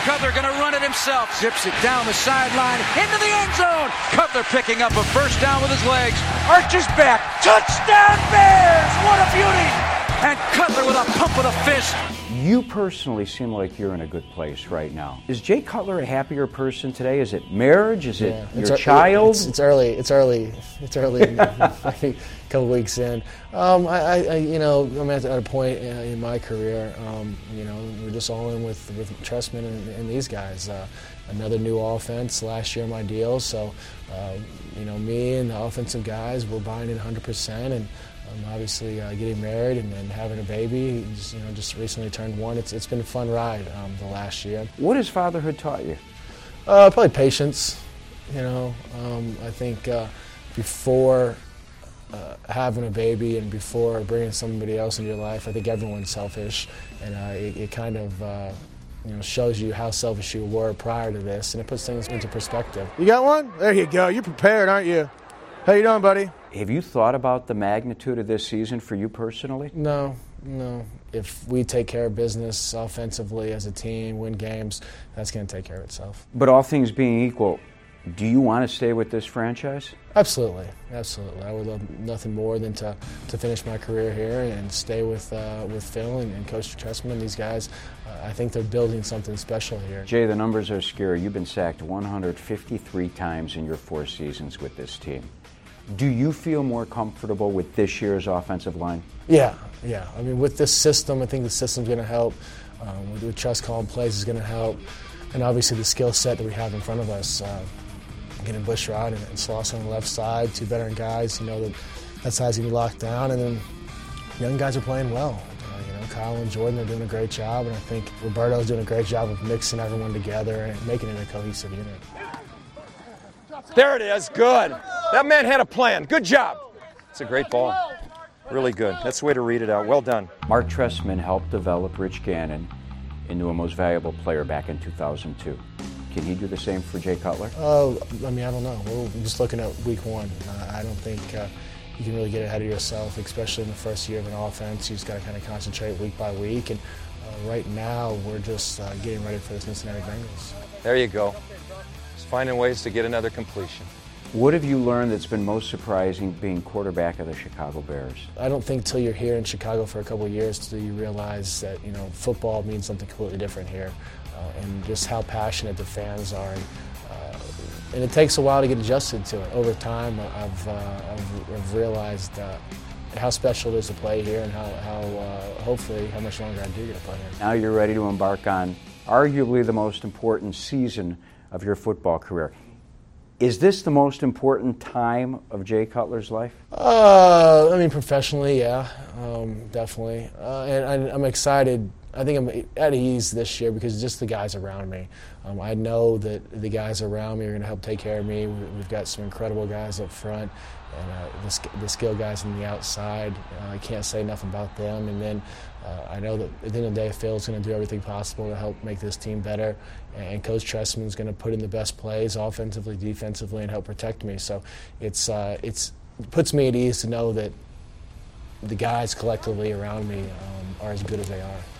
Cutler going to run it himself. Zips it down the sideline into the end zone. Cutler picking up a first down with his legs. Arches back. Touchdown Bears! What a beauty! And Cutler with a pump of the fist. You personally seem like you're in a good place right now. Is Jay Cutler a happier person today? Is it marriage? Is it your child? It's early. It's early. A couple weeks in. I'm at a point in my career. We're just all in with Trestman and these guys. Another new offense. Last year, my deal. So, me and the offensive guys, we're buying it 100%. And obviously, getting married and having a baby. Just recently turned one. It's been a fun ride the last year. What has fatherhood taught you? Probably patience. I think before having a baby and before bringing somebody else into your life, I think everyone's selfish, and it kind of shows you how selfish you were prior to this, and it puts things into perspective. You got one? There you go. You're prepared, aren't you? How you doing, buddy? Have you thought about the magnitude of this season for you personally? No. If we take care of business offensively as a team, win games, that's going to take care of itself. But all things being equal, do you want to stay with this franchise? Absolutely. I would love nothing more than to finish my career here and stay with Phil and Coach Trestman and these guys. I think they're building something special here. Jay, the numbers are scary. You've been sacked 153 times in your 4 seasons with this team. Do you feel more comfortable with this year's offensive line? Yeah. I mean, with this system, I think the system's going to help. With Trust calling plays is going to help. And obviously the skill set that we have in front of us, getting Bushrod and Slauson on the left side, 2 veteran guys, that side's going to be locked down. And then young guys are playing well. Kyle and Jordan are doing a great job, and I think Roberto's doing a great job of mixing everyone together and making it a cohesive unit. There it is. Good. That man had a plan. Good job. It's a great ball. Really good. That's the way to read it out. Well done. Mark Trestman helped develop Rich Gannon into a most valuable player back in 2002. Can he do the same for Jay Cutler? I don't know. We're just looking at week 1. I don't think you can really get ahead of yourself, especially in the first year of an offense. You just got to kind of concentrate week by week. And right now, we're just getting ready for the Cincinnati Bengals. There you go. Just finding ways to get another completion. What have you learned that's been most surprising being quarterback of the Chicago Bears? I don't think till you're here in Chicago for a couple of years till you realize that football means something completely different here, and just how passionate the fans are. And it takes a while to get adjusted to it. Over time, I've realized how special it is to play here, and hopefully how much longer I do get to play here. Now you're ready to embark on arguably the most important season of your football career. Is this the most important time of Jay Cutler's life? Professionally, yeah, definitely. And I'm excited. I think I'm at ease this year because just the guys around me. I know that the guys around me are going to help take care of me. We've got some incredible guys up front, and the skill guys on the outside. I can't say enough about them. And then I know that at the end of the day, Phil's going to do everything possible to help make this team better. And Coach Trestman's going to put in the best plays offensively, defensively, and help protect me. So it puts me at ease to know that the guys collectively around me are as good as they are.